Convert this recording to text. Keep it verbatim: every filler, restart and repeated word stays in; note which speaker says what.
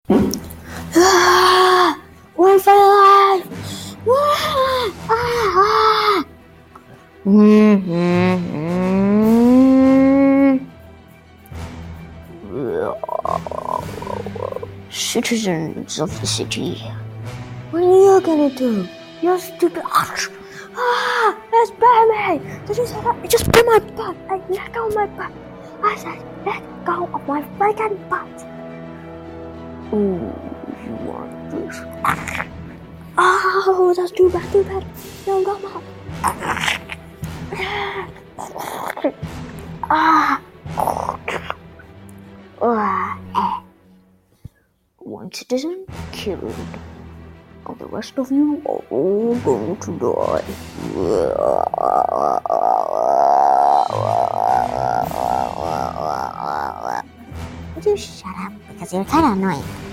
Speaker 1: Ah, Wi-Fi alive! Ah, ah, ah. Citizens of the city, what are you gonna do? You stupid. Ah, that's Batman! Did you say that? It just bit my butt. I let go of my butt. I said, let go of my freaking butt. Oh, you want this? Oh, that's too bad, too bad. No, come on. Ah. Ah. One citizen killed. And the rest of you are all going to die. Would you shut up? Because you're kind of annoying.